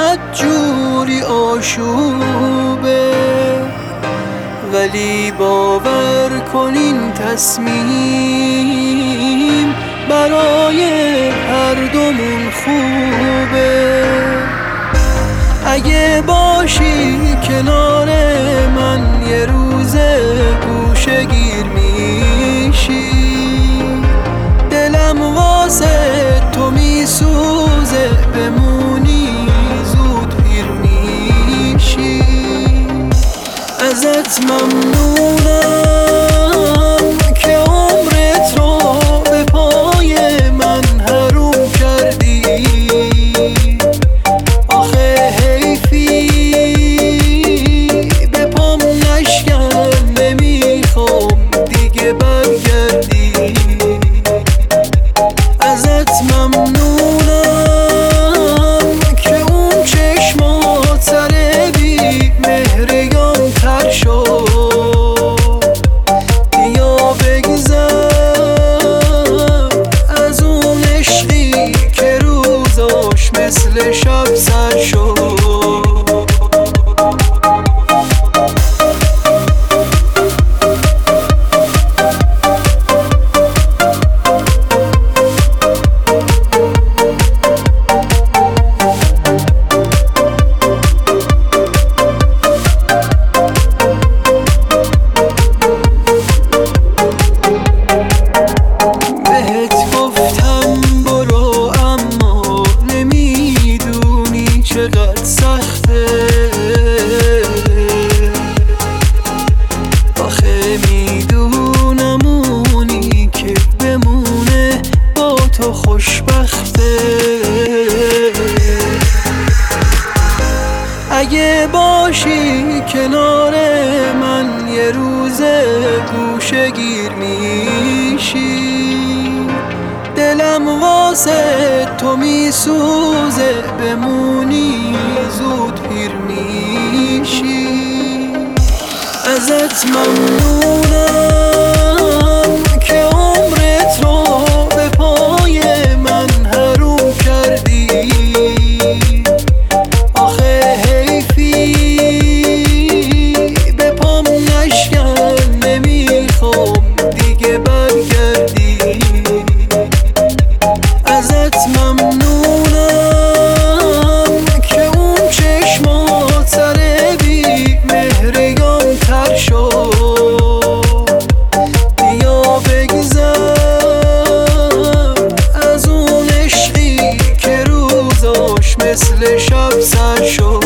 بدجوری آشوبه، ولی باور کن این تصمیم برای هر دومون خوبه. اگه باشی کنار من یه روزه گوشه گیر میشی، دلم واسه تو میسوزه، بمونی زود پیر میشی. ازت ممنونم که عمرت رو به پای من حروم کردی. آخه حیفی به پام نشکن، نمیخوام دیگه برگردی. ازت ممنونم که اون چشمات سر بی مهرگان تر شد. یا بگذر از اون عشقی که روزاش مثل شب سر شد. چقدر سخته، آخه میدونم اونی که بمونه با تو خوشبخته. اگه باشی کنار من یه روزه گوشه گیر میشی، دلم واسه تو میسوزه، بمونی زود پیر میشی. ازت ممنونم که عمرت رو به پای من حروم کردی. آخه حیفی به پام نشکن، نمیخوام دیگه برگردی. ازت ممنونم که اون چشمات سر بی مهرگان تر شد. یا بگذر از اون عشقی که روزاش مثل شب سر شد.